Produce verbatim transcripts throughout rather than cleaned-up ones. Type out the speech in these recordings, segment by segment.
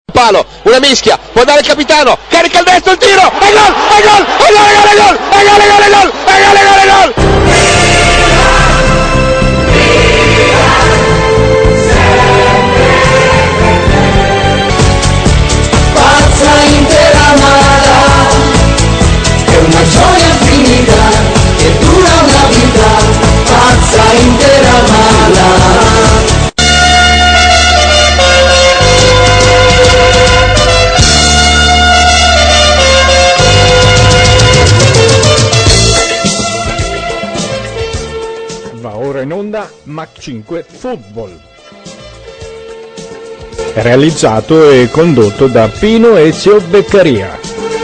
Palo, una mischia, può dare il capitano, carica il destro, il tiro, e gol, e gol, e gol, e gol, e gol, e gol, e gol, e gol, e gol, e gol, e gol. Pazza intera mala, è una gioia infinita, che dura una vita, pazza intera mala. In onda Mac cinque Football, realizzato e condotto da Pino Ezio Beccaria.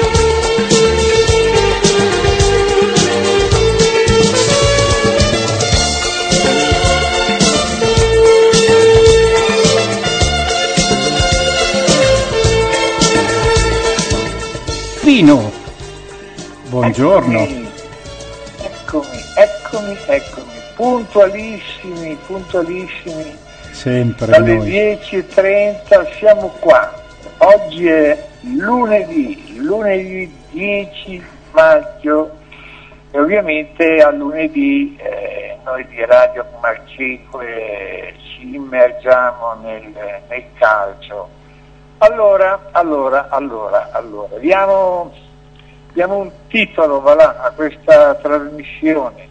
Pino, buongiorno. Eccomi, eccomi, eccomi. Puntualissimi, puntualissimi, sempre alle noi. dieci e trenta siamo qua. Oggi è lunedì, lunedì dieci maggio e ovviamente a lunedì eh, noi di Radio Mac cinque ci immergiamo nel, nel calcio. Allora, allora, allora, allora, diamo, diamo un titolo va là, a questa trasmissione.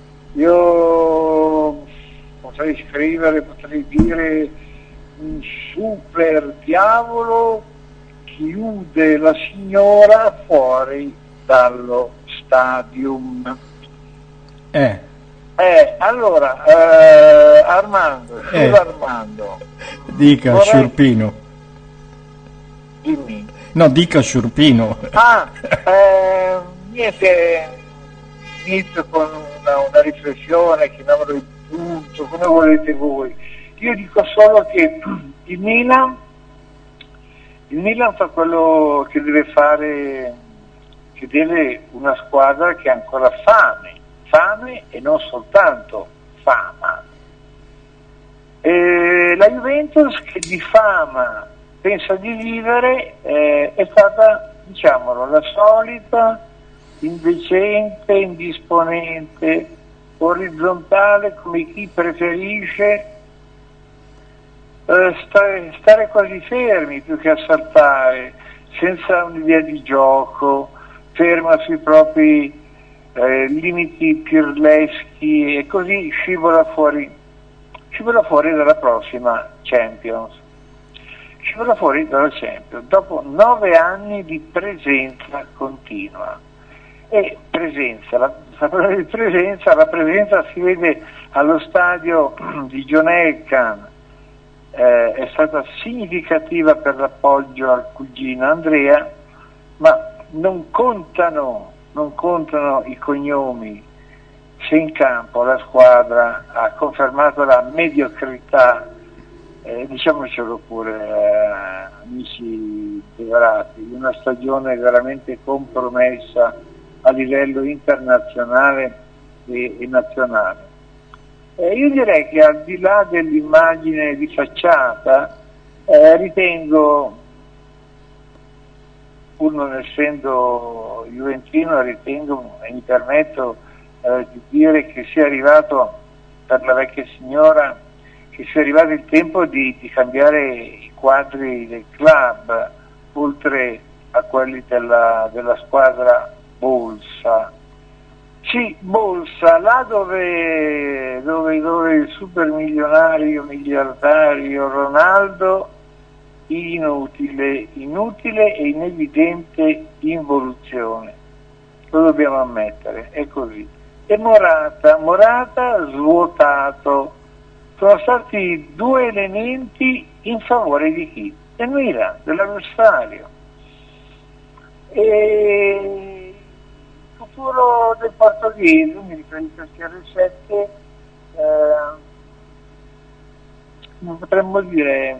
Io potrei scrivere, potrei dire un super diavolo chiude la signora fuori dallo stadium. Eh. Eh, allora, eh, Armando, Eh. Armando. Dica, vorrei... Sciurpino. Dimmi. No, dica Sciurpino. Ah, eh, niente, inizio con una, una riflessione, chiamiamolo il punto, come volete voi. Io dico solo che il Milan, il Milan fa quello che deve fare, che deve una squadra che ha ancora fame, fame e non soltanto fama. E la Juventus, che di fama pensa di vivere, eh, è stata, diciamolo, la solita indecente, indisponente, orizzontale, come chi preferisce eh, stare, stare quasi fermi più che assaltare, senza un'idea di gioco, ferma sui propri eh, limiti pirleschi e così scivola fuori, scivola fuori dalla prossima Champions. Scivola fuori dalla Champions dopo nove anni di presenza continua. E presenza, la, la, di presenza, la presenza si vede allo stadio di John Elkann, eh, è stata significativa per l'appoggio al cugino Andrea, ma non contano, non contano i cognomi se in campo la squadra ha confermato la mediocrità, eh, diciamocelo pure, eh, amici devrati, di una stagione veramente compromessa a livello internazionale e, e nazionale. Eh, io direi che al di là dell'immagine di facciata, eh, ritengo, pur non essendo juventino, ritengo e mi permetto eh, di dire che sia arrivato, per la vecchia signora, che sia arrivato il tempo di, di cambiare i quadri del club, oltre a quelli della, della squadra Bolsa. Sì, Bolsa, là dove, dove, dove il supermilionario, miliardario Ronaldo, inutile, inutile e inevidente involuzione. Lo dobbiamo ammettere, è così. E Morata, Morata svuotato. Sono stati due elementi in favore di chi? Del Milan, dell'avversario. E il futuro del portoghese, mi riferisco al C R sette, eh, potremmo dire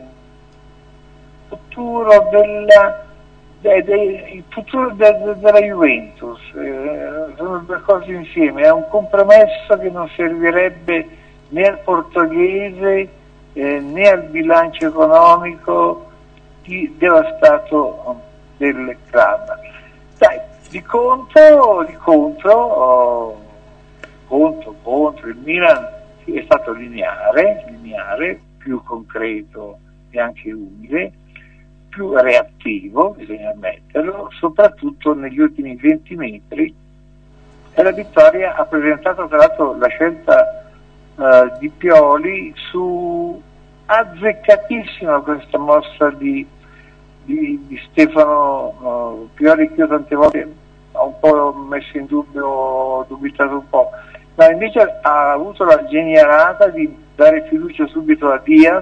futuro della, de, de, il futuro de, de, della Juventus, eh, sono due cose insieme, è un compromesso che non servirebbe né al portoghese eh, né al bilancio economico, di devastato del club. Dai, di contro, di contro, oh, contro, contro il Milan sì, è stato lineare, lineare, più concreto e anche umile, più reattivo, bisogna ammetterlo, soprattutto negli ultimi venti metri, e la vittoria ha presentato tra l'altro la scelta uh, di Pioli su azzeccatissima questa mossa di, di, di Stefano uh, Pioli, che io tante volte ho un po' messo in dubbio, ho dubitato un po', ma invece ha avuto la genialata di dare fiducia subito a Diaz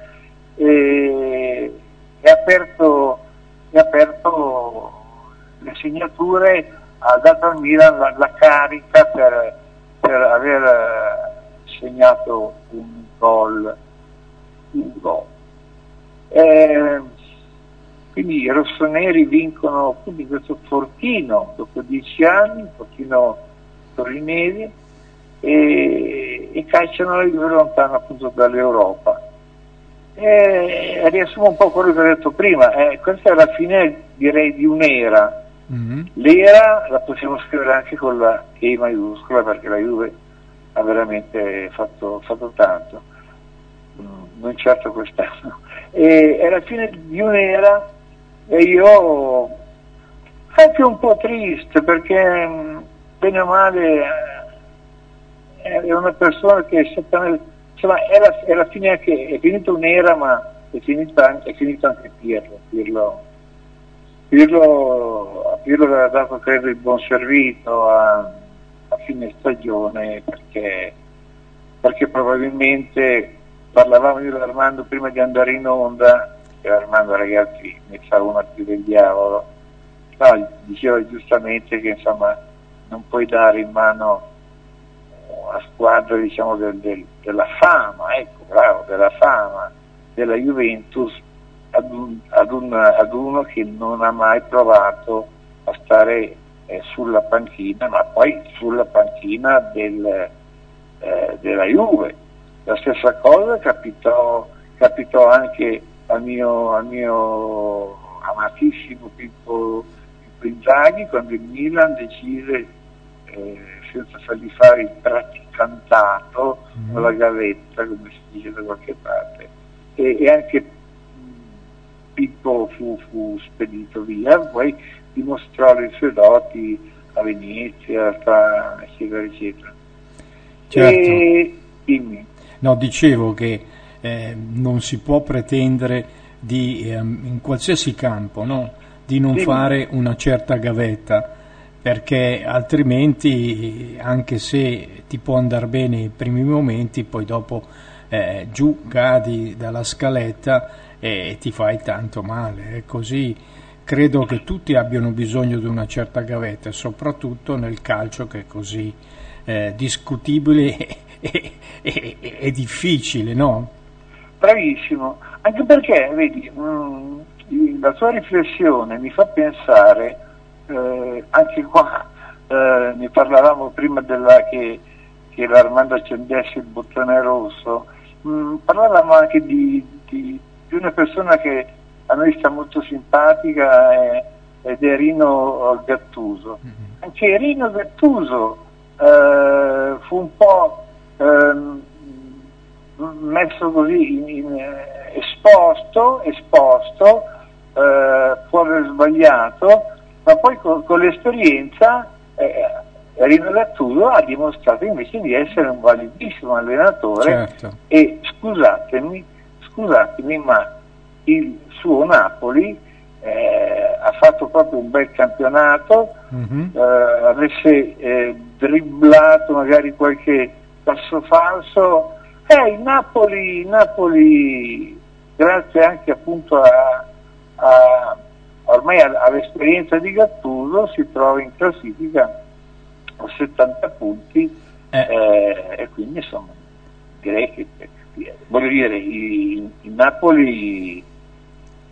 e, e ha aperto, e aperto le segnature, ha dato al Milan la, la carica per, per aver segnato un gol. Un gol. Eh, quindi i rossoneri vincono quindi questo fortino dopo dieci anni, fortino torinese, e, e calciano la Juve lontano appunto dall'Europa. Eh, riassumo un po' quello che ho detto prima, eh, questa è la fine, direi, di un'era. Mm-hmm. L'era la possiamo scrivere anche con la E maiuscola, perché la Juve ha veramente fatto, fatto tanto, mm, non certo quest'anno. E, è la fine di un'era e io anche un po' triste, perché bene o male è una persona che esattamente, insomma, è la, è la fine anche, è finita un'era, ma è finita anche, è finito anche Pirlo. Pirlo, Pirlo, a Pirlo aveva dato credo il buon servito a, a fine stagione, perché, perché probabilmente parlavamo io e Armando prima di andare in onda, e Armando, ragazzi, ne fa una più del diavolo. No, diceva giustamente che insomma non puoi dare in mano una squadra, diciamo, del, del, della fama, ecco, bravo, della fama della Juventus ad, un, ad, un, ad uno che non ha mai provato a stare eh, sulla panchina, ma poi sulla panchina del, eh, della Juve. La stessa cosa capitò, capitò anche al mio, al mio amatissimo Pippo, Pippo Inzaghi, quando il Milan decise, eh, senza fargli fare il praticantato mm. con la gavetta, come si dice da qualche parte, e, e anche Pippo fu, fu spedito via, poi dimostrò le sue doti a Venezia, eccetera eccetera. Certo. E, dimmi. No, dicevo che eh, non si può pretendere di, ehm, in qualsiasi campo, no, di non dimmi. fare una certa gavetta, perché altrimenti, anche se ti può andare bene i primi momenti, poi dopo eh, giù cadi dalla scaletta e ti fai tanto male. E così credo che tutti abbiano bisogno di una certa gavetta, soprattutto nel calcio, che è così eh, discutibile e, e, e, e difficile, no? Bravissimo, anche perché, vedi, mh, la tua riflessione mi fa pensare, eh, anche qua eh, ne parlavamo prima della, che, che l'Armando accendesse il bottone rosso, mh, parlavamo anche di, di, di una persona che a noi sta molto simpatica, eh, ed è Rino Gattuso. Mm-hmm. Anche Rino Gattuso eh, fu un po' eh, messo così in, in, eh, esposto, esposto eh, può aver sbagliato, ma poi con, con l'esperienza eh, Rino Gattuso ha dimostrato invece di essere un validissimo allenatore. Certo. E scusatemi, scusatemi, ma il suo Napoli eh, ha fatto proprio un bel campionato, mm-hmm. eh, avesse eh, dribblato magari qualche passo falso, eh, il Napoli, Napoli grazie anche appunto a, a ormai all'esperienza di Gattuso si trova in classifica a settanta punti, eh. Eh, e quindi insomma direi che voglio dire il, il Napoli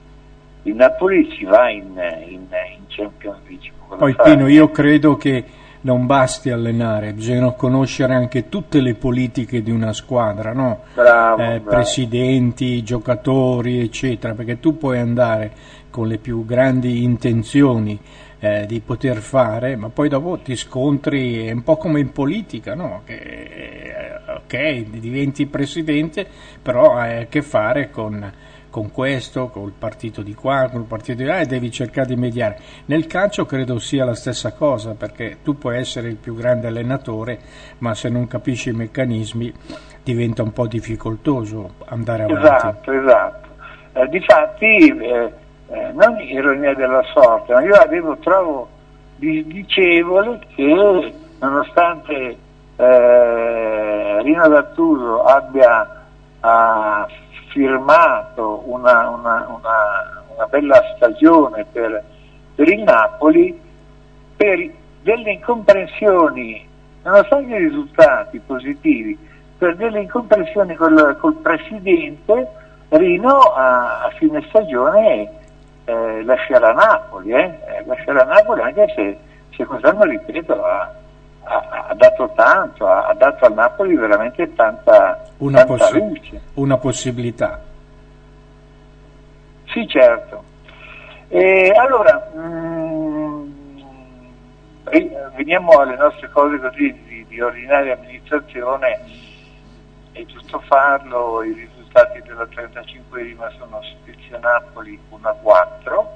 il Napoli ci va in, in, in Champions League. Poi Pino, io credo che non basti allenare, bisogna conoscere anche tutte le politiche di una squadra, no? Bravo, Eh, bravo. presidenti, giocatori, eccetera, perché tu puoi andare con le più grandi intenzioni eh, di poter fare, ma poi dopo ti scontri, è un po' come in politica, no? Che, eh, ok, diventi presidente, però hai a che fare con, con questo, col partito di qua, col partito di là, e devi cercare di mediare. Nel calcio credo sia la stessa cosa, perché tu puoi essere il più grande allenatore, ma se non capisci i meccanismi diventa un po' difficoltoso andare avanti. Esatto, esatto. Eh, difatti, eh, eh, non ironia della sorte, ma io avevo, trovo disdicevole che nonostante eh, Rino Gattuso abbia ha firmato una, una, una, una bella stagione per, per il Napoli, per delle incomprensioni, nonostante i risultati positivi, per delle incomprensioni col, col presidente, Rino a, a fine stagione eh, lascerà Napoli, eh? Eh, lascerà Napoli anche se, se quest'anno, ripeto, ha, ha, ha dato tanto, ha, ha dato al Napoli veramente tanta, Una, tanta possi- luce. una possibilità. Sì, certo. E allora, mh, veniamo alle nostre cose così di, di ordinaria amministrazione. È giusto farlo, i risultati della trentacinquesima sono Spezia Napoli uno a quattro,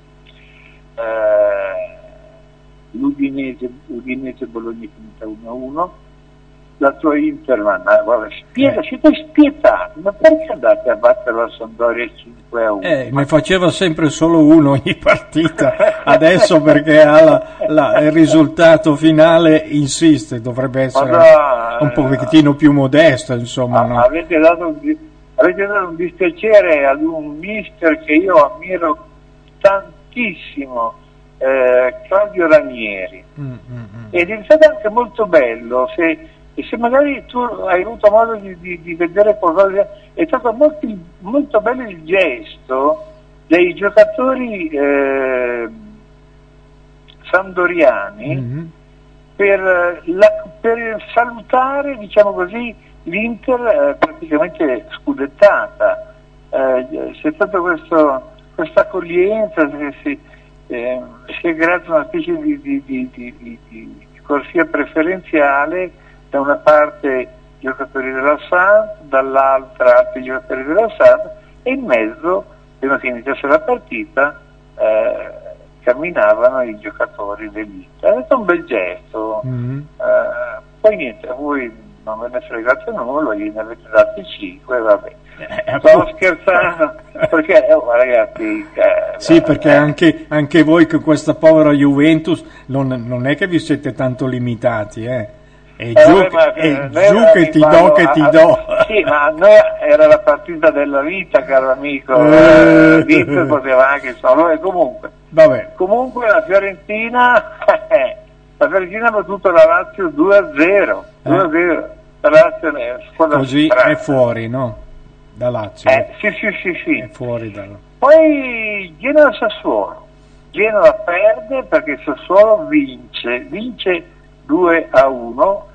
eh, l'Udinese Udinese Bologna finita uno a uno, la tua Inter, ma guarda, spiega, Eh. siete spietati, ma perché andate a battere la Sampdoria cinque a uno? Eh, ne faceva sempre solo uno ogni partita, adesso perché ha la, la, il risultato finale insiste, dovrebbe essere Ma no, un pochettino più modesto, insomma. Ah, No? avete, dato un, di- avete dato un dispiacere ad un mister che io ammiro tantissimo, eh, Claudio Ranieri, Mm, mm, mm. ed è stato anche molto bello, se, e se magari tu hai avuto modo di, di, di vedere qualcosa, è stato molto, molto bello il gesto dei giocatori eh, sampdoriani, Mhm. per, la, per salutare, diciamo così, l'Inter eh, praticamente scudettata. Eh, c'è stata questo, questa accoglienza, si, si, eh, si è creata una specie di, di, di, di, di, di corsia preferenziale, da una parte giocatori della Samp, dall'altra altri giocatori della Samp, e in mezzo, prima che iniziasse la partita, eh, camminavano i giocatori dell'Inter. È stato un bel gesto. Mhm. Eh, poi niente, a voi non ve ne è fregato nulla, gliene avete dati cinque, vabbè. Eh, Stavo appunto. scherzando, perché oh, ragazzi, eh, Sì, perché eh, anche, anche voi con questa povera Juventus non, non è che vi siete tanto limitati, eh. È eh, giù, vabbè, ma, è eh, giù noi che ti do, eravamo- che ti ah, do. Sì, ma a noi era la partita della vita, caro amico. Eh. Eh, L'Inter poteva anche, insomma, vabbè, comunque. Vabbè, Comunque la Fiorentina, la Fiorentina ha battuto la Lazio due a zero. due a zero. La Lazio è una squadra così strana. è fuori, no? Da Lazio. Eh, sì, sì, sì, sì. È fuori dalla... Poi Genoa-Sassuolo. Genoa perde perché Sassuolo vince, vince due a uno.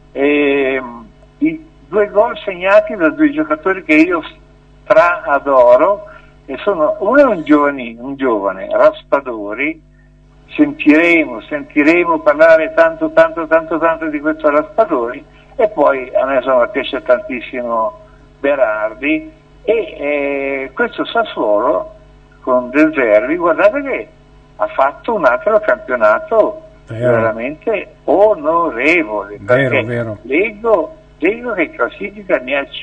E, i due gol segnati da due giocatori che io stra adoro, e sono uno è un giovane, un giovane Raspadori. Sentiremo, sentiremo parlare tanto, tanto, tanto, tanto di questo Raspadori, e poi a me insomma piace tantissimo Berardi, e eh, questo Sassuolo con De Zerbi, guardate che ha fatto un altro campionato Vero. veramente onorevole, Vero, perché vero. Leggo, leggo che in classifica ne ha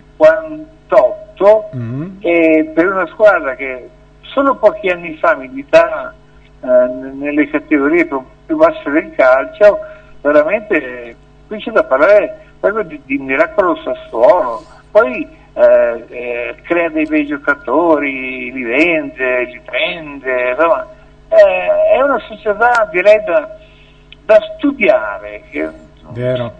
cinquantotto, Mhm. e per una squadra che solo pochi anni fa militava eh, nelle categorie più, più basse del calcio, veramente qui c'è da parlare proprio di, di miracolo Sassuolo. Poi eh, eh, crea dei bei giocatori, li vende, li prende, insomma, eh, è una società, direi, da, da studiare, che, Vero.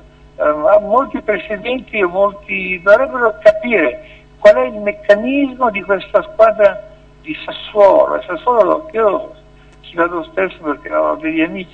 eh, molti presidenti o molti dovrebbero capire qual è il meccanismo di questa squadra di Sassuolo. Sassuolo io ci vado spesso perché ho degli amici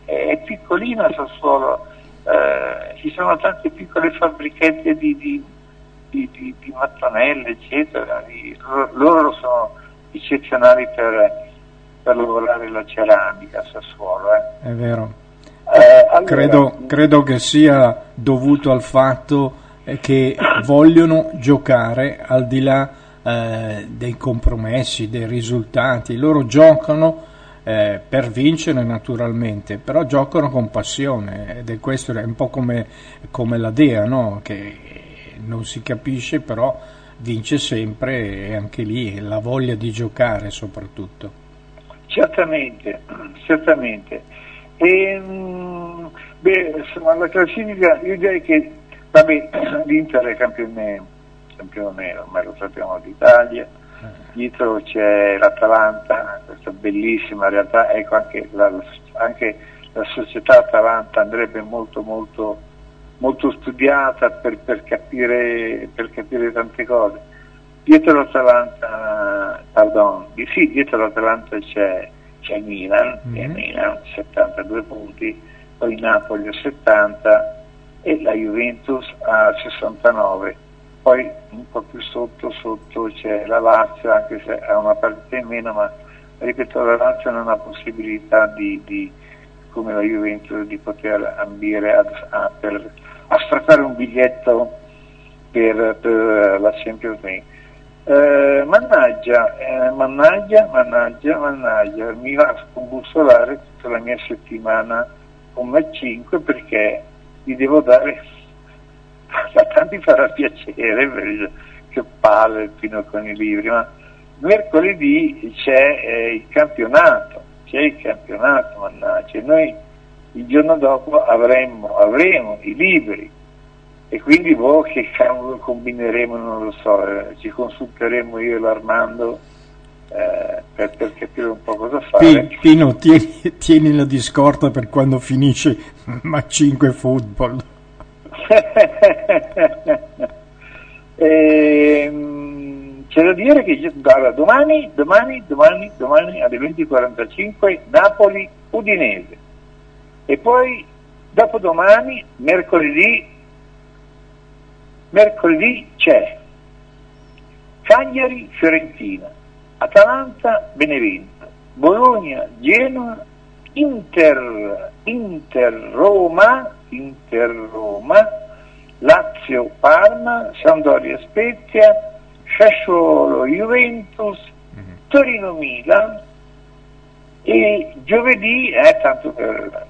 è piccolina Sassuolo, eh, ci sono tante piccole fabbrichette di, di, di, di, di mattonelle, eccetera, di, loro, loro sono eccezionali per, per lavorare la ceramica a Sassuolo. Eh. È vero. Eh, allora, credo, credo che sia dovuto al fatto che vogliono giocare al di là eh, dei compromessi, dei risultati. Loro giocano eh, per vincere naturalmente, però giocano con passione, ed è questo, è un po' come, come la Dea, no? Che non si capisce, però vince sempre, e anche lì la voglia di giocare soprattutto. Certamente, certamente. E, mh, beh, insomma, la classifica, io direi che vabbè, l'Inter è campione, campione, ormai lo sappiamo, d'Italia, dietro c'è l'Atalanta, questa bellissima realtà, ecco anche la, anche la società Atalanta andrebbe molto molto molto studiata per, per capire per capire tante cose. Dietro l'Atalanta, pardon, sì, dietro l'Atalanta c'è c'è il Milan, mm-hmm. e Milan settantadue punti, poi Napoli a settanta e la Juventus a sessantanove, poi un po' più sotto sotto c'è la Lazio, anche se ha una partita in meno, ma ripeto, la Lazio non ha possibilità di, di come la Juventus di poter ambire a, a, per, a strappare un biglietto per, per la Champions League. Eh, mannaggia, eh, mannaggia, mannaggia, mannaggia, mi va a scombussolare tutta la mia settimana come cinque, perché gli devo dare, a tanti farà piacere, perché che palle fino con i libri, ma mercoledì c'è eh, il campionato, c'è il campionato, mannaggia, e noi il giorno dopo avremo, avremo i libri, e quindi boh, che cavolo combineremo non lo so, eh, ci consulteremo io e l'Armando eh, per, per capire un po' cosa fare. Pino, tieni, tienila di scorta per quando finisce ma cinque football. e, c'è da dire che allora, domani, domani, domani, domani alle venti e quarantacinque Napoli Udinese, e poi dopodomani mercoledì mercoledì c'è Cagliari Fiorentina, Atalanta Benevento, Bologna Genoa, Inter Inter Roma, Inter Roma, Lazio Parma, Sampdoria Spezia, Sassuolo Juventus, Torino Milan, e giovedì è eh, tanto per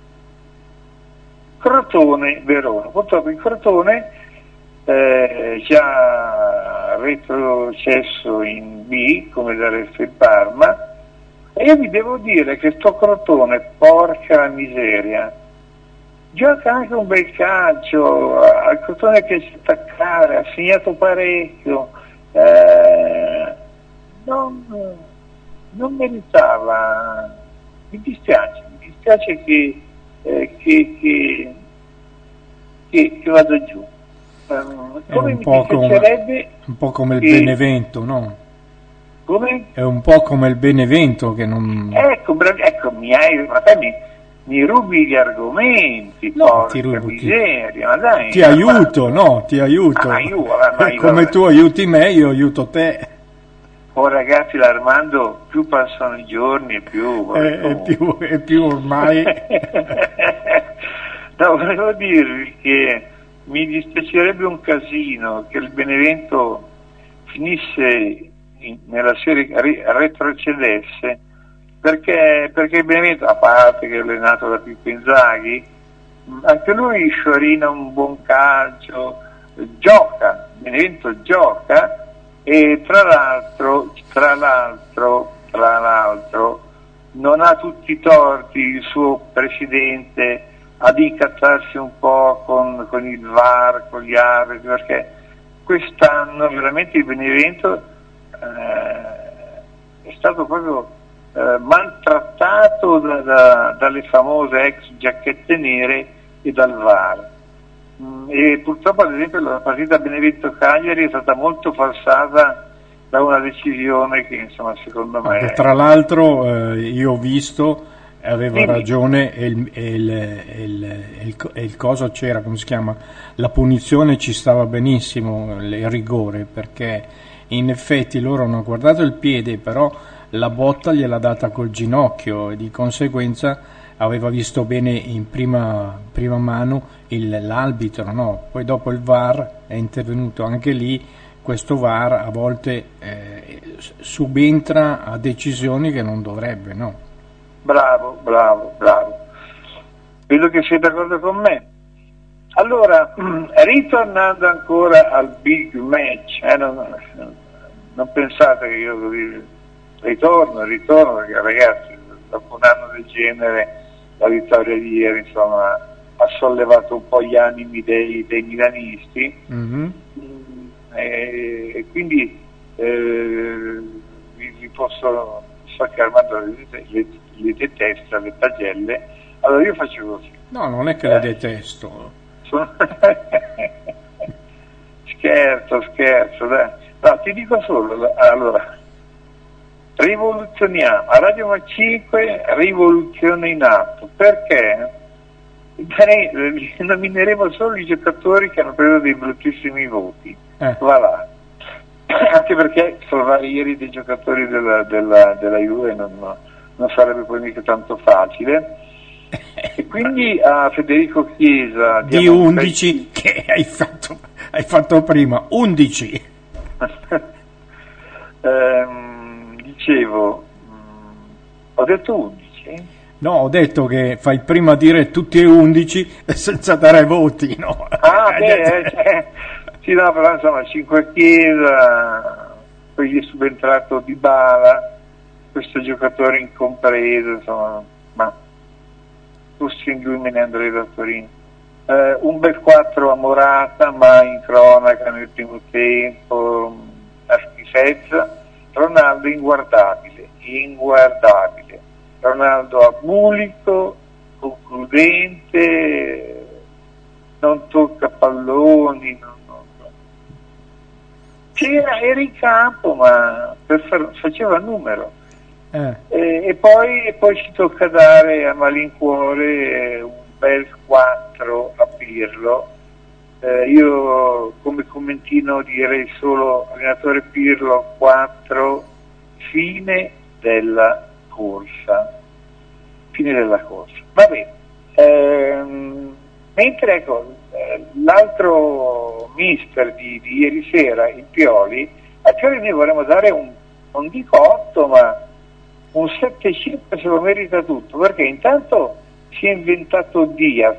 Crotone Verona. Purtroppo il Crotone Eh, già retrocesso in B come da resto il Parma, e io vi devo dire che sto Crotone, porca la miseria, gioca anche un bel calcio, al Crotone piace attaccare, ha segnato parecchio, eh, non, non meritava, mi dispiace, mi dispiace che, eh, che, che, che, che vada giù. Um, come è un, mi po come, un po' come il che... Benevento, no? Come? È un po' come il Benevento che non... Ecco, brav- ecco mi, hai, ma te mi, mi rubi gli argomenti, no, ti rubo, miseria, ti, ma dai, ti aiuto, ma... no, ti aiuto. Ah, io, ma io, come vabbè. Tu aiuti me, io aiuto te. Oh ragazzi, l'Armando, più passano i giorni e più... È, è più, è più ormai... No, volevo dirvi che mi dispiacerebbe un casino che il Benevento finisse in, nella serie, retrocedesse, perché, perché il Benevento, a parte che è allenato da Pippo Inzaghi, anche lui sciorina un buon calcio, gioca, il Benevento gioca, e tra l'altro, tra l'altro, tra l'altro, non ha tutti i torti il suo presidente ad incazzarsi un po' con, con il V A R, con gli arbitri, perché quest'anno veramente il Benevento eh, è stato proprio eh, maltrattato da, da, dalle famose ex giacchette nere e dal V A R. Mm, e purtroppo ad esempio la partita Benevento-Cagliari è stata molto falsata da una decisione che insomma secondo me... Tra l'altro eh, io ho visto... aveva Dimmi. ragione e il, e il, e il, e il, e il coso c'era, come si chiama, la punizione ci stava benissimo, il rigore, perché in effetti loro hanno guardato il piede, però la botta gliel'ha data col ginocchio e di conseguenza aveva visto bene in prima, prima mano il, l'arbitro, no? Poi dopo il V A R è intervenuto anche lì. Questo V A R a volte eh, subentra a decisioni che non dovrebbe, no? Bravo, bravo, bravo. Vedo che sei d'accordo con me. Allora, ritornando ancora al big match, eh, non, non pensate che io ritorno, ritorno, perché ragazzi, dopo un anno del genere, la vittoria di ieri, insomma, ha sollevato un po' gli animi dei, dei milanisti. Mm-hmm. E, e quindi eh, vi, vi posso, so che Armando le, le, le detesta, le pagelle, allora io faccio così. No, non è che le detesto. Sono... scherzo, scherzo, dai. No, ti dico solo, allora, rivoluzioniamo, a Radio Ma cinque rivoluzione in atto, perché nomineremo solo i giocatori che hanno preso dei bruttissimi voti. Eh. Va là. Anche perché salvare ieri dei giocatori della, della, della Juve non, non sarebbe poi mica tanto facile, e quindi a Federico Chiesa di undici che hai fatto, hai fatto prima undici ehm, dicevo ho detto undici? No, ho detto che fai prima dire tutti e undici senza dare voti, no? Ah, beh, eh, cioè, sì, no, però insomma, cinque Chiesa, poi gli è subentrato Dybala, questo giocatore incompreso, insomma, ma tutti in lui me ne andrei da Torino. Eh, un bel quattro a Morata, ma in cronaca nel primo tempo, a schifezza. Ronaldo inguardabile, inguardabile. Ronaldo abulico, concludente, non tocca palloni, non, non, non. C'era, era in campo, ma per far, faceva numero. Eh. E, e, poi, e poi ci tocca dare a malincuore un bel quattro a Pirlo. Eh, io come commentino direi solo allenatore Pirlo quattro, fine della corsa, fine della corsa. Va bene. Ehm, mentre ecco, eh, l'altro mister di, di ieri sera, il Pioli, a Pioli noi vorremmo dare un, non dico otto, ma un sette cinque se lo merita tutto, perché intanto si è inventato Diaz,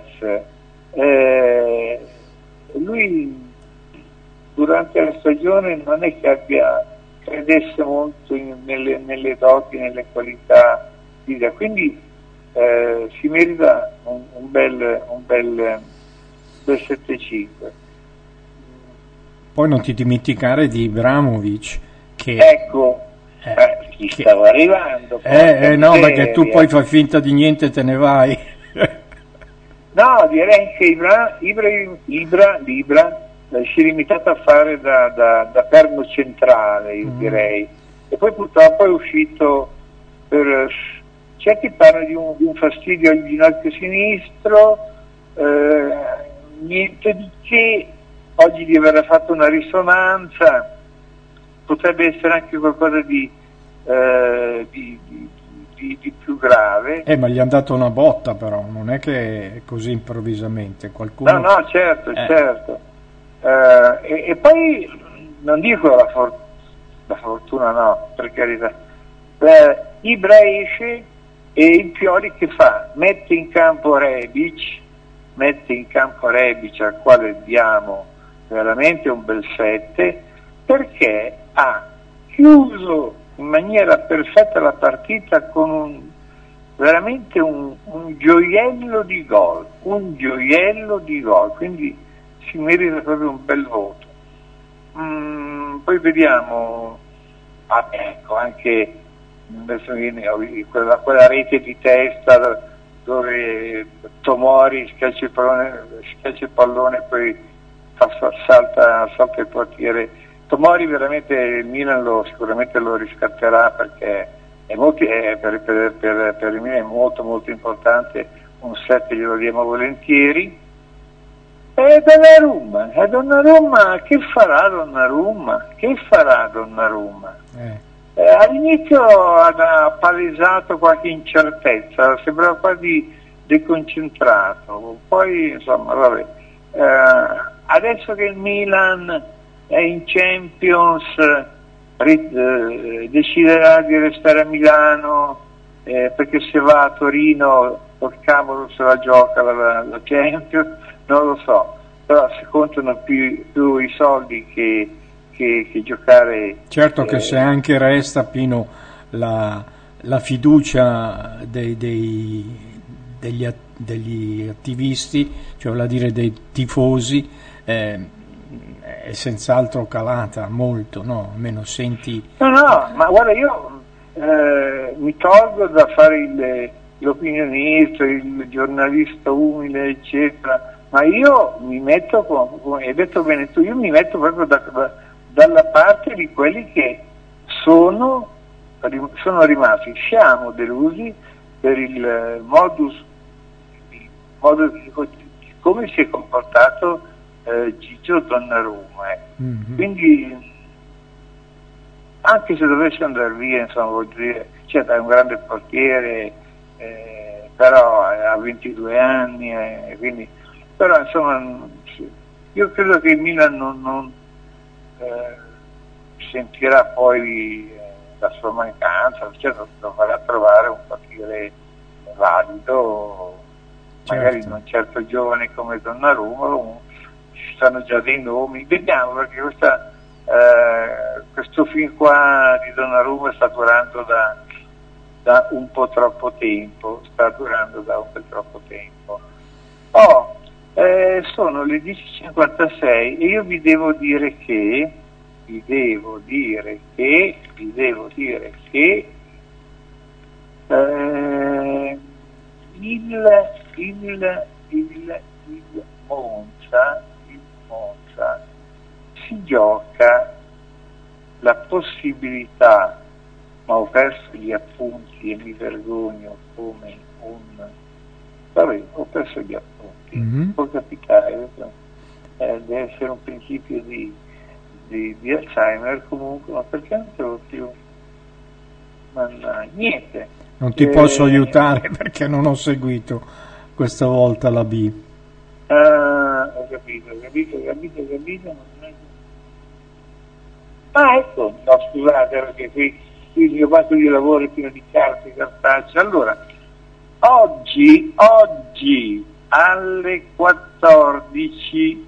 eh, lui durante la stagione non è che abbia credesse molto in, nelle, nelle doti, nelle qualità di Diaz, quindi eh, si merita un, un bel un bel, bel sette cinque. Poi non ti dimenticare di Ibrahimovic, che ecco eh, eh, chi che, stava arrivando eh, eh no seria. Perché tu poi fai finta di niente e te ne vai. No, direi che Ibra, Ibra, Ibra, Ibra eh, si è limitato a fare da, da, da perno centrale, io mm. direi, e poi purtroppo è uscito per certi parlano di un, di un fastidio al ginocchio sinistro, eh, niente di che, oggi gli verrà fatta una risonanza, potrebbe essere anche qualcosa di, eh, di, di, di, di più grave. Eh, ma gli hanno dato una botta però, non è che è così improvvisamente. Qualcuno... No, no, certo, eh. certo. Eh, e, e poi non dico la, for- la fortuna, no, per carità. Eh, Ibra esce e il Pioli che fa? Mette in campo Rebic, mette in campo Rebic al quale diamo veramente un bel sette, perché ha chiuso in maniera perfetta la partita con un, veramente un, un gioiello di gol, un gioiello di gol, quindi si merita proprio un bel voto. Mm, poi vediamo, ah, ecco, anche quella, quella rete di testa dove Tomori schiaccia il pallone, schiaccia il pallone e poi fa, salta, salta il portiere. Tomori veramente il Milan lo, sicuramente lo riscatterà, perché è molto, è, per, per, per, per me è molto molto importante, un sette glielo diamo volentieri. E Donnarumma, e Donnarumma, che farà Donnarumma? Che farà Donnarumma? Eh. Eh, all'inizio ha palesato qualche incertezza, sembrava quasi deconcentrato, poi insomma vabbè, eh, adesso che il Milan è in Champions, eh, deciderà di restare a Milano, eh, perché se va a Torino col cavolo se la gioca la, la Champions, non lo so, però se contano più, più i soldi che Che, che giocare. Certo che eh, se anche resta, Pino, la, la fiducia dei, dei, degli, degli attivisti, cioè vuol dire dei tifosi, eh, è senz'altro calata molto, no? Almeno senti. No, no, ma guarda, io eh, mi tolgo da fare il, l'opinionista, il giornalista umile, eccetera, ma io mi metto, come hai detto bene tu, io mi metto proprio da, da dalla parte di quelli che sono, sono rimasti, siamo delusi per il modus, il modo di come si è comportato eh, Gigio Donnarumma. Eh. Mm-hmm. Quindi, anche se dovesse andare via, insomma, voglio dire, certo, è un grande portiere, eh, però ha ventidue anni, eh, quindi, però insomma, io credo che il Milan non, non Eh, sentirà poi eh, la sua mancanza, certo dovrà trovare un portiere valido, certo. Magari non certo giovane come Donnarumma, ci stanno già dei nomi, vediamo, perché questa, eh, questo film qua di Donnarumma sta durando da, da un po' troppo tempo, sta durando da un po' troppo tempo. Oh, Eh, sono le dieci e cinquantasei e io vi devo dire che vi devo dire che vi devo dire che eh, il, il, il, il Monza il Monza si gioca la possibilità, ma ho perso gli appunti e mi vergogno come un vabbè, ho perso gli appunti. Mm-hmm. Può capitare, eh, deve essere un principio di, di, di Alzheimer, comunque, ma perché non trovo più? Ma no, niente. Non ti eh, posso aiutare perché non ho seguito questa volta la B. Ah, ho capito, ho capito, ho capito, ho capito. Non è... Ah, ecco, no, scusate, perché qui, qui il mio banco di lavoro è pieno di carte, cartacee. Allora, oggi, oggi alle quattordici,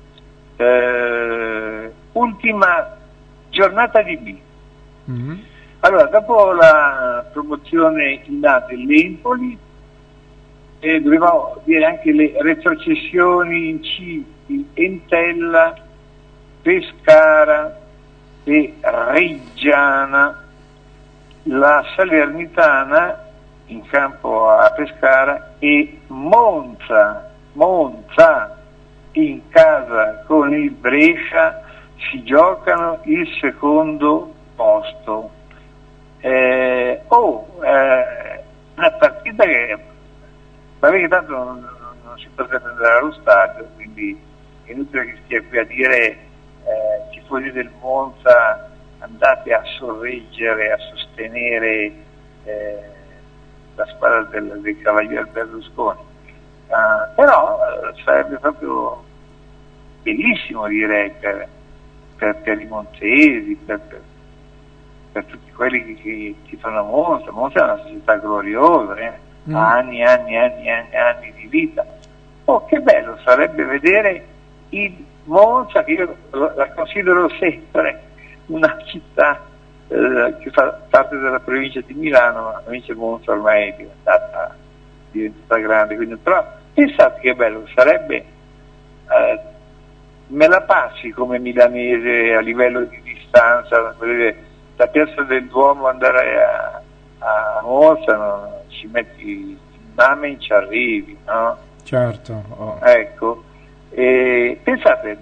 eh, ultima giornata di B. Mm-hmm. Allora, dopo la promozione in A dell'Empoli, eh, dobbiamo dire anche le retrocessioni in C di Entella, Pescara e Reggiana, la Salernitana in campo a Pescara e Monza, Monza in casa con il Brescia si giocano il secondo posto. Eh, oh, eh, una partita che vabbè che tanto non, non, non si potrebbe andare allo stadio, quindi è inutile che stia qui a dire eh, tifosi del Monza andate a sorreggere, a sostenere eh, la squadra del, del Cavaliere Berlusconi, uh, però uh, sarebbe proprio bellissimo, direi, per, per, per i montesi, per, per, per tutti quelli che, che, che fanno Monza. Monza è una società gloriosa, eh? mm. anni, anni, anni, anni, anni di vita. Oh, che bello sarebbe vedere il Monza, che io la considero sempre una città Eh, che fa parte della provincia di Milano, ma la provincia di Monza ormai è diventata, diventata grande, quindi, però pensate che bello sarebbe, eh, me la passi come milanese a livello di distanza, da Piazza del Duomo andare a, a Monza, no? Ci metti in Mamen, ci arrivi, no? Certo. Oh. Ecco, e pensate,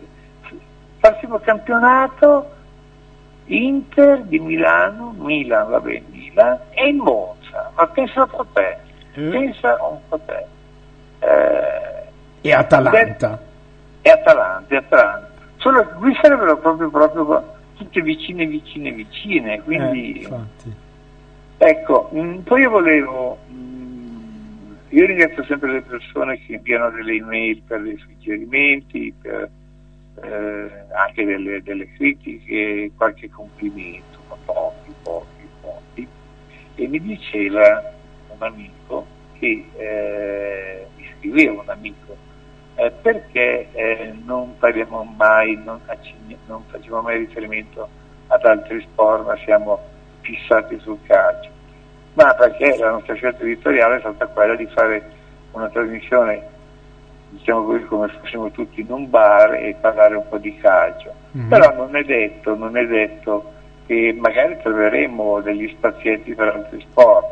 prossimo campionato Inter di Milano, Milan, va bene, Barcellona e il Monza, ma pensa un po' te, Eh. pensa un po' te. Eh, E Atalanta. e Atalanta, e Atalanta. Solo che qui sarebbero proprio, proprio tutte vicine, vicine, vicine, quindi... Eh, infatti. Ecco, mh, poi io volevo, mh, io ringrazio sempre le persone che inviano delle email per dei suggerimenti, per eh, anche delle, delle critiche, qualche complimento, ma pochi, pochi, pochi. E mi diceva un amico che, eh, mi scriveva un amico, eh, perché eh, non parliamo mai, non, acc- non facciamo mai riferimento ad altri sport, ma siamo fissati sul calcio. Ma perché la nostra scelta editoriale è stata quella di fare una trasmissione, diciamo così, come se fossimo tutti in un bar e parlare un po' di calcio. Mm-hmm. Però non è detto, non è detto che magari troveremo degli spazietti per altri sport.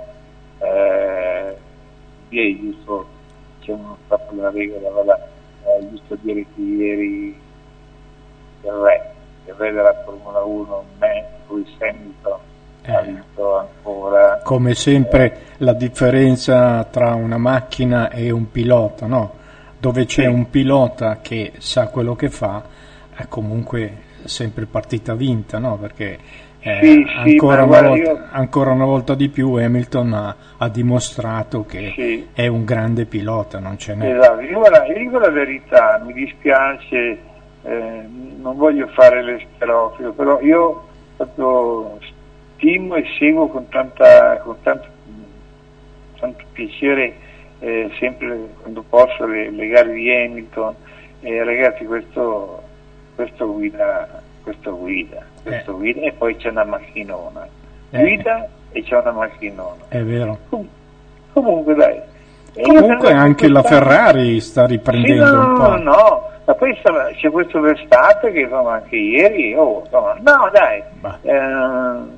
Eh, è giusto, c'è uno stato della regola, voilà, è giusto dire che ieri il re, il re della Formula uno, me, Lewis Hamilton, Eh. ha vinto ancora. Come sempre eh. la differenza tra una macchina e un pilota, no? Dove c'è sì. un pilota che sa quello che fa, è comunque sempre partita vinta, no? Perché eh, sì, ancora, sì, una volta, io... ancora una volta di più Hamilton ha, ha dimostrato che sì. è un grande pilota, non ce n'è. Esatto, io, guarda, io dico la verità, mi dispiace, eh, non voglio fare l'esterofilo, però io proprio stimo e seguo con tanta con tanto, tanto piacere eh, sempre quando posso le, le gare di Hamilton, eh, ragazzi, questo questo guida questo guida questo eh. guida e poi c'è una macchinona, guida eh. e c'è una macchinona, è vero. Com- comunque dai, comunque anche la Ferrari sta riprendendo sì, no, un po'. no, ma poi c'è questo Verstappen che insomma anche ieri oh, insomma, no dai eh,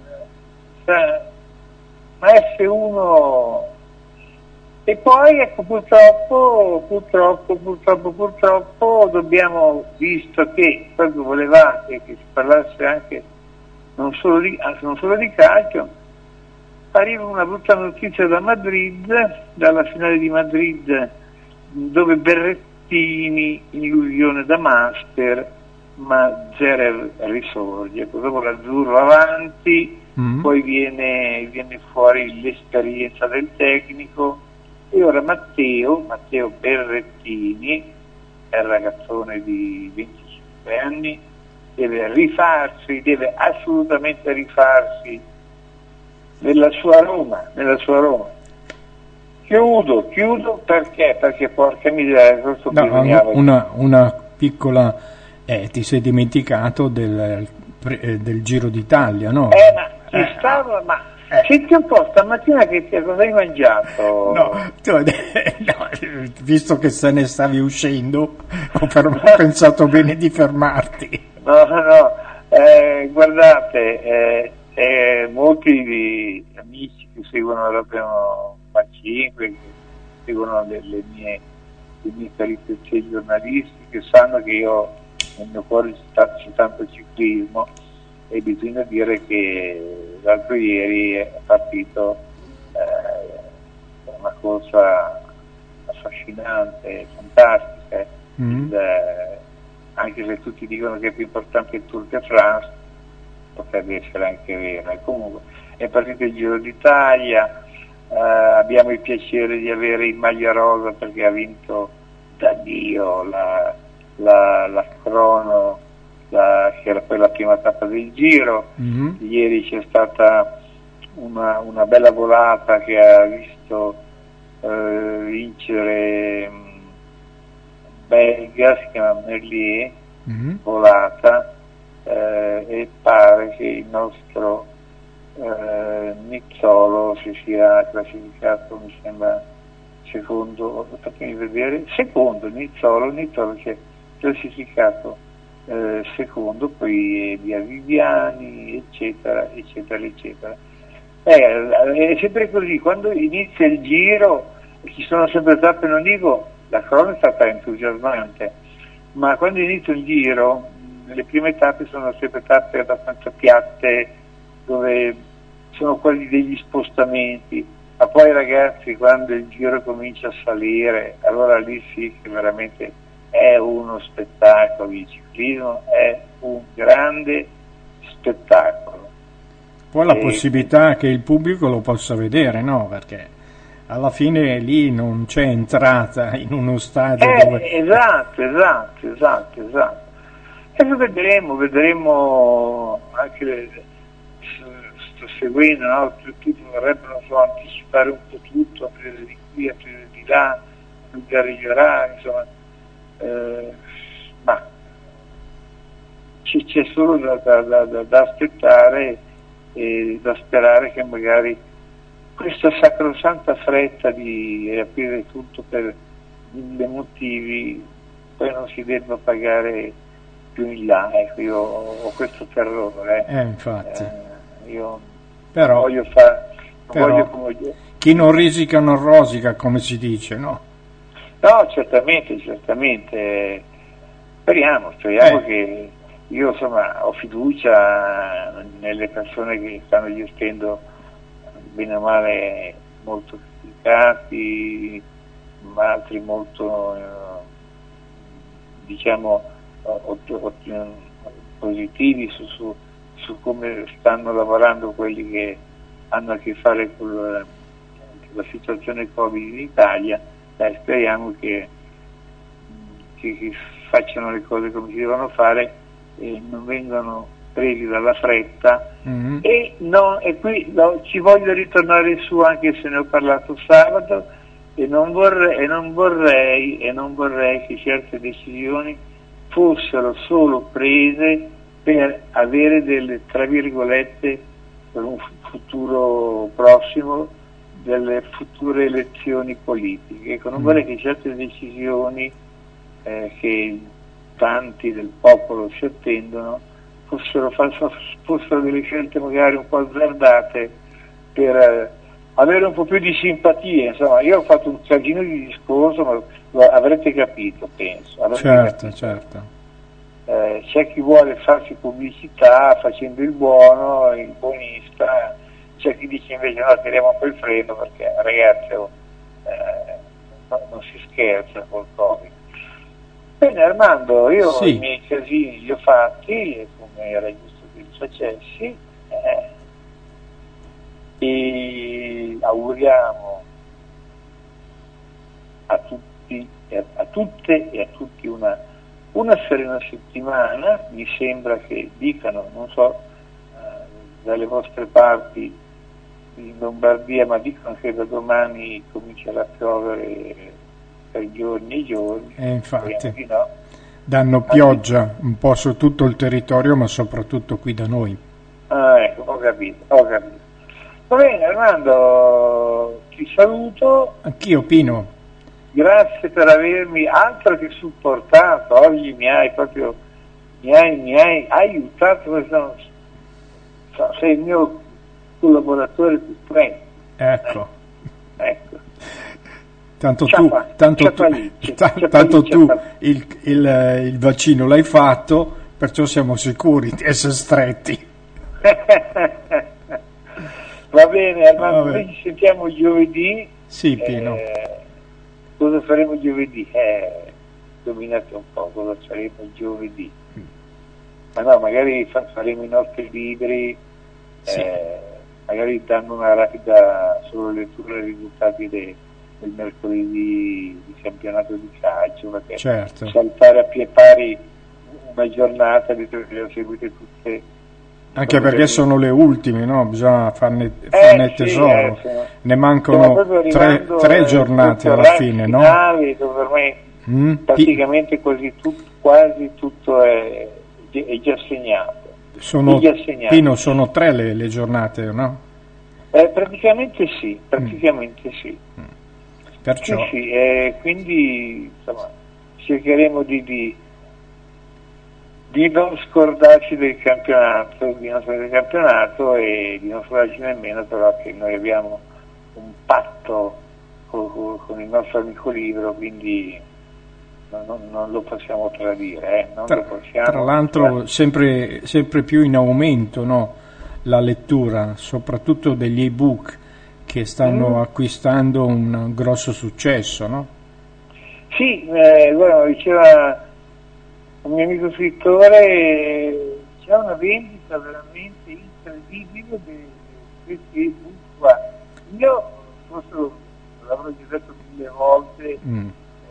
ma F uno. E poi ecco, purtroppo purtroppo purtroppo purtroppo dobbiamo, visto che proprio volevate che si parlasse anche non solo di, non solo di calcio, arriva una brutta notizia da Madrid, dalla finale di Madrid, dove Berrettini, illusione da master, ma Zverev risorge, dopo l'azzurro avanti, mm-hmm. poi viene, viene fuori l'esperienza del tecnico, e ora Matteo, Matteo Berrettini, è un ragazzone di venticinque anni, deve rifarsi, deve assolutamente rifarsi nella sua Roma, nella sua Roma. Chiudo, chiudo perché? Perché porca miseria, questo no, bisognava... Una, una piccola, eh, ti sei dimenticato del, del Giro d'Italia, no? Eh, ma ci eh, stava, ma... Eh. Senti un po', stamattina che ti cosa hai mangiato? No, tu, no, visto che se ne stavi uscendo, ho, ferm- ho pensato bene di fermarti. No, no, eh, guardate, eh, eh, molti di amici che seguono l'Open cinque, che seguono le, le mie, le mie peripezie giornalistiche, sanno che io nel mio cuore c'è, c'è tanto ciclismo, e bisogna dire che l'altro ieri è partito eh, una corsa affascinante, fantastica, mm-hmm. il, eh, anche se tutti dicono che è più importante il Tour de France, potrebbe essere anche vero. E comunque è partito il Giro d'Italia, eh, abbiamo il piacere di avere in maglia rosa perché ha vinto da Dio la, la, la crono, La, che era poi la prima tappa del Giro. Mm-hmm. Ieri c'è stata una, una bella volata che ha visto eh, vincere um, belga, si chiama Merlier, mm-hmm. volata, eh, e pare che il nostro eh, Nizzolo si sia classificato, mi sembra secondo, fatemi vedere, secondo Nizzolo, Nizzolo si è classificato Eh, secondo, poi via Viviani, eccetera, eccetera, eccetera. Eh, è sempre così, quando inizia il Giro ci sono sempre tappe, non dico, la cronaca è stata entusiasmante, ma quando inizia il Giro le prime tappe sono sempre tappe abbastanza piatte, dove sono quasi degli spostamenti, ma poi ragazzi quando il giro comincia a salire, allora lì sì che veramente è uno spettacolo, il ciclismo è un grande spettacolo. Poi la E... possibilità che il pubblico lo possa vedere, no? Perché alla fine lì non c'è entrata in uno stadio eh, dove... Esatto, esatto, esatto, esatto. E lo vedremo, vedremo anche, le, sto seguendo, no? Tutti vorrebbero so, anticipare un po' tutto, aprire di qui, aprire di là, gareggiare, insomma, eh, ma c'è solo da, da, da, da aspettare e da sperare che magari questa sacrosanta fretta di aprire tutto per mille motivi poi non si debba pagare più in là, ecco, io ho questo terrore. Eh, infatti. Eh, io però, voglio fare... però voglio come... chi non risica non rosica, come si dice, no? No, certamente, certamente. Speriamo, speriamo eh. che... Io insomma ho fiducia nelle persone che stanno gestendo bene o male molto criticati, ma altri molto eh, diciamo ot- ot- positivi su, su, su come stanno lavorando quelli che hanno a che fare con la, la situazione Covid in Italia. Dai, speriamo che, che, che facciano le cose come si devono fare e non vengano presi dalla fretta. Mm-hmm. E, no, e qui no, ci voglio ritornare su, anche se ne ho parlato sabato, e non vorrei, e non vorrei, e non vorrei che certe decisioni fossero solo prese per avere delle, tra virgolette, per un futuro prossimo, delle future elezioni politiche. Ecco, non Mm. vorrei che certe decisioni eh, che tanti del popolo si attendono fossero, fossero delle scelte magari un po' azzardate per eh, avere un po' più di simpatia. Insomma, io ho fatto un casino di discorso, ma lo avrete capito, penso. Avrete Certo, capito. certo. Eh, c'è chi vuole farsi pubblicità facendo il buono, il buonista, c'è chi dice invece no, tiriamo un po' il freno perché ragazzi oh, eh, no, non si scherza col Covid. Bene Armando, io Sì. i miei casini li ho fatti come era giusto che li facessi eh, e auguriamo a tutti e a, a tutte e a tutti una, una serena settimana. Mi sembra che dicano, non so eh, dalle vostre parti in Lombardia, ma dicono che da domani comincerà a piovere per giorni e giorni. E infatti Di no. danno pioggia un po' su tutto il territorio, ma soprattutto qui da noi. Ah, ecco, ho capito, ho capito. Va bene Armando, ti saluto. Anch'io, Pino. Grazie per avermi altro che supportato. Oggi mi hai proprio mi hai, mi hai aiutato. Sei il mio collaboratore più stretto. Ecco. Eh, ecco. Tanto Ciao, tu, qua. tanto Ciao, tu, lì, ta- ciao, tanto lì, tu ciao. il, il, il vaccino l'hai fatto, perciò siamo sicuri di essere stretti. Va bene Armando, Vabbè. noi ci sentiamo giovedì. Sì, Pino. Eh, cosa faremo giovedì? Eh, dominate un po' cosa faremo giovedì. Ma no, magari fa- faremo i nostri libri, Sì. eh, magari dando una rapida solo lettura dei risultati de- del mercoledì di campionato di calcio, perché Certo. saltare a pie pari una giornata, visto che le ho seguite tutte. Anche perché sono le ultime, no? Bisogna farne, Eh, farne sì, tesoro. eh, sì. Ne Stiamo mancano proprio tre, arrivando, tre eh, giornate tutto alla rank fine, no? finale, dove ormai Mm? Pi- praticamente quasi tutto, quasi tutto è, è già segnato. sono, è già segnato. Pino, sono tre le, le giornate, no? Eh, praticamente sì, praticamente sì. Perciò, Sì, sì, eh, quindi insomma, cercheremo di, di, di non scordarci del campionato, di non scordare del campionato e di non scordarci nemmeno però che noi abbiamo un patto con, con il nostro amico libro, quindi non, non, non lo possiamo tradire, eh, non tra, lo possiamo tra l'altro sempre, sempre più in aumento, no? la lettura, soprattutto degli ebook che stanno Mm. acquistando un grosso successo, no? Sì, eh, guarda, diceva un mio amico scrittore, eh, c'è una vendita veramente incredibile di questi ebook qua. Io, forse lo- l'avrò già detto mille volte, Mm.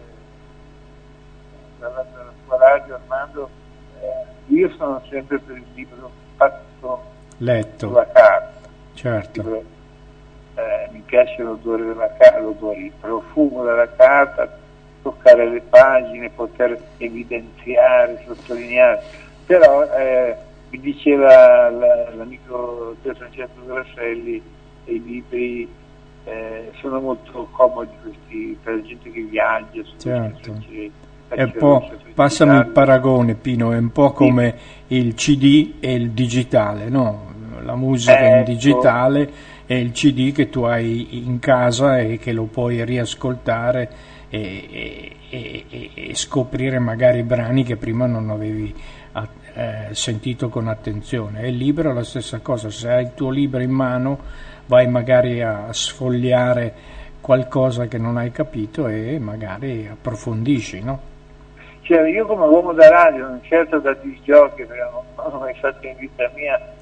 dalla, dalla tua radio, Armando, eh, io sono sempre per il libro fatto Letto, sulla carta. certo. Libro, eh, mi piace l'odore della carta, l'odore, il profumo della carta, toccare le pagine, poter evidenziare, sottolineare. Però eh, mi diceva la, l'amico Pier Francesco Grasselli, i libri eh, sono molto comodi questi per la gente che viaggia, su Certo. questi- È un po', passami il paragone, Pino, è un po' come il C D e il digitale, no? La musica in Ecco. digitale e il C D che tu hai in casa e che lo puoi riascoltare e, e- e- e- e scoprire magari brani che prima non avevi a- eh, sentito con attenzione. E il libro è la stessa cosa, se hai il tuo libro in mano vai magari a sfogliare qualcosa che non hai capito e magari approfondisci, no? Cioè, io come uomo da radio, non certo da disjockey, perché non non ho mai fatto in vita mia,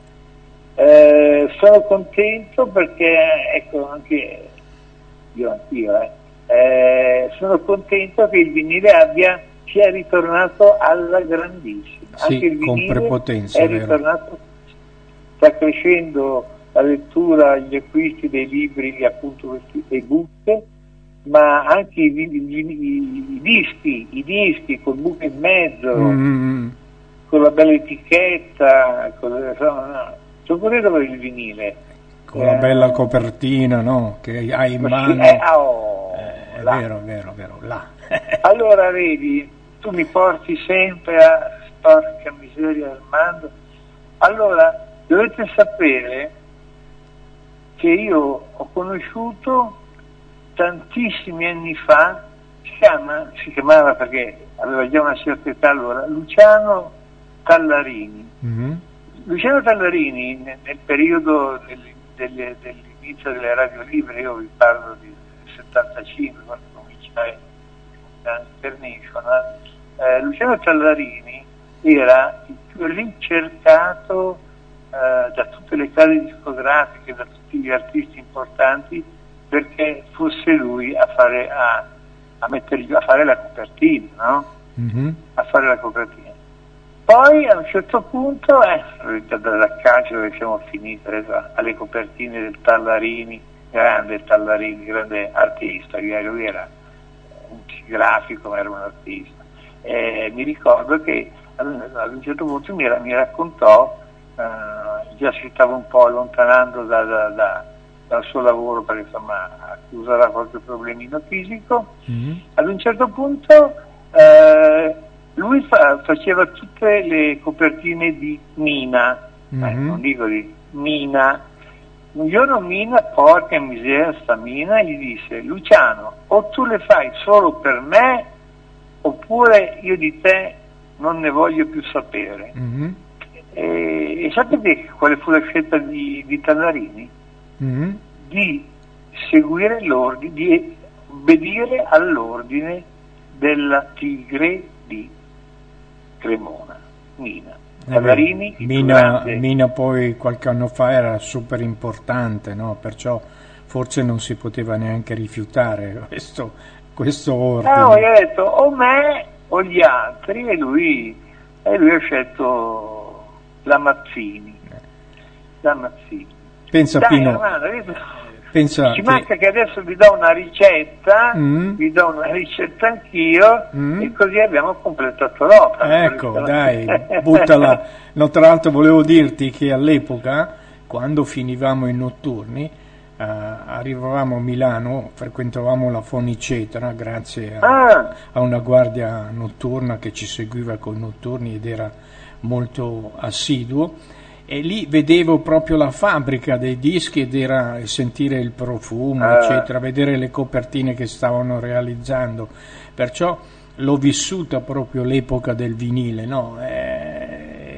eh, sono contento perché, ecco, anche io anch'io, eh, eh, sono contento che il vinile abbia, sia ritornato alla grandissima. Sì, anche il con vinile prepotenza, è vero. ritornato, sta crescendo la lettura, gli acquisti dei libri, appunto questi ebook, ma anche i, vi- i- i- i dischi, i dischi col buco in mezzo, Mm, con la bella etichetta, con le- no, no. sono contento per il vinile. con la Eh, bella copertina, no? Che hai in ma sì, mano. eh, ah, oh, Eh, è là. vero, è vero, è vero, là. Allora vedi, tu mi porti sempre a porca miseria Armando. Allora, dovete sapere che io ho conosciuto tantissimi anni fa, si, chiama, si chiamava perché aveva già una certa età allora, Luciano Tallarini. Mhm. Luciano Tallarini nel, nel periodo del, delle- dell'inizio delle radio libere, io vi parlo di settantacinque quando cominciai da International, eh, Luciano Tallarini era il più ricercato eh, da tutte le case discografiche, da tutti gli artisti importanti, perché fosse lui a fare, a, a mettergli, a fare la copertina, no? Mhm. A fare la copertina. Poi a un certo punto, eh, da calcio dove siamo finiti, adesso, alle copertine del Tallarini, grande Tallarini, grande artista, lui era un grafico, ma era un artista. Eh, mi ricordo che ad un, ad un certo punto mi, mi raccontò, eh, già si stava un po' allontanando da, da, da, dal suo lavoro perché insomma accusava qualche problemino fisico. Mhm. Ad un certo punto eh, lui fa, faceva tutte le copertine di Mina, Mhm. eh, non dico di Mina. Un giorno Mina, porca miseria sta Mina, gli disse: Luciano, o tu le fai solo per me oppure io di te non ne voglio più sapere. Mhm. E, e sapete quale fu la scelta di, di Tallarini? Mhm. Di seguire l'ordine, di obbedire all'ordine della tigre di Cremona, Mina. Eh Tallarini, beh, il Mina, grande- Mina poi qualche anno fa era super importante, no? Perciò forse non si poteva neanche rifiutare questo, questo ordine. No, gli ha detto o me o gli altri, e lui, e lui ha scelto la Mazzini. La Mazzini. Pensa Dai, Pino, Armando, io- pensa ci che- manca che adesso vi do una ricetta, Mm. vi do una ricetta anch'io, Mm. e così abbiamo completato l'opera. Ecco, dai, buttala. No, tra l'altro volevo dirti che all'epoca, quando finivamo i notturni, eh, arrivavamo a Milano, frequentavamo la Fonicetera grazie a, Ah, a una guardia notturna che ci seguiva con i notturni ed era molto assiduo. E lì vedevo proprio la fabbrica dei dischi ed era e sentire il profumo, Ah. eccetera, vedere le copertine che stavano realizzando. Perciò l'ho vissuta proprio l'epoca del vinile, no? Eh,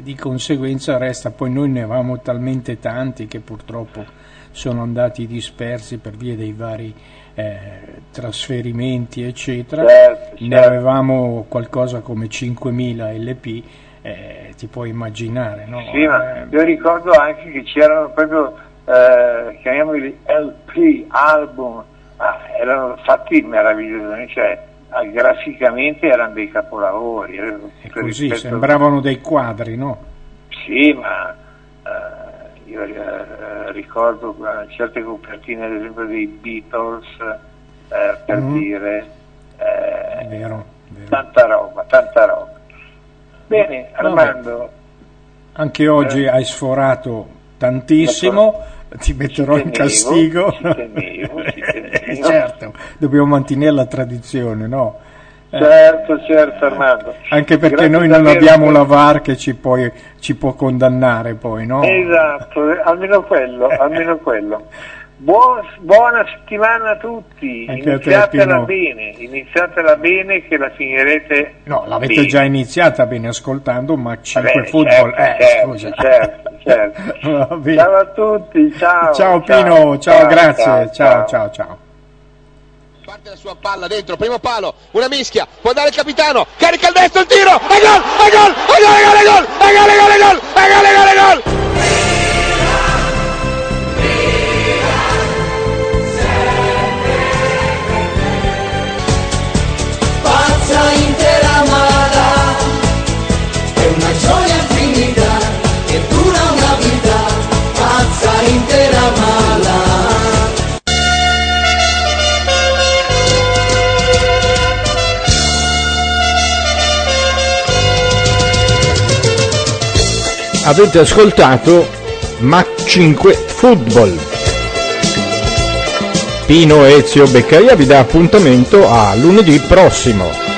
di conseguenza resta, poi noi ne avevamo talmente tanti che purtroppo sono andati dispersi per via dei vari eh, trasferimenti eccetera, certo, ne certo. avevamo qualcosa come cinquemila L P, eh, ti puoi immaginare, no? Sì, ma Eh, io ricordo anche che c'erano proprio, eh, chiamiamoli L P, album, ah, erano fatti meravigliosamente, cioè ah, graficamente erano dei capolavori. eh, è così, rispetto- sembravano dei quadri, no? Sì, ma eh, io eh, ricordo eh, certe copertine, ad esempio dei Beatles, eh, per Mhm. dire, È eh, vero, vero. tanta roba, tanta roba. Bene, Armando, Anche oggi Eh. hai sforato tantissimo, ti metterò Ci in tenevo, castigo. ci tenevo, ci tenevo. Certo, dobbiamo mantenere la tradizione, no? Eh, certo, certo Armando. Anche perché Grazie noi non davvero abbiamo per- la V A R che ci, poi, ci può condannare poi, no? Esatto, almeno quello, almeno quello. Buon- buona settimana a tutti, Anche a te, iniziatela Pino. bene, iniziatela bene che la finirete. No, l'avete bene. già iniziata bene ascoltando, ma cinque Vabbè, football, certo, eh, certo, scusa. certo, certo. Va bene. Ciao a tutti, ciao. Ciao Pino, ciao, grazie, ciao, ciao. ciao, ciao. Parte la sua palla dentro, primo palo, una mischia, può andare il capitano, carica il destro, il tiro, e gol, e gol, e gol, e gol, e gol, e gol, e gol, e gol, e gol, e gol, e gol. Pazza intera mala, è una gioia infinita che dura una vita, pazza intera mala. Avete ascoltato Mach cinque Football. Pino Ezio Beccaria vi dà appuntamento a lunedì prossimo.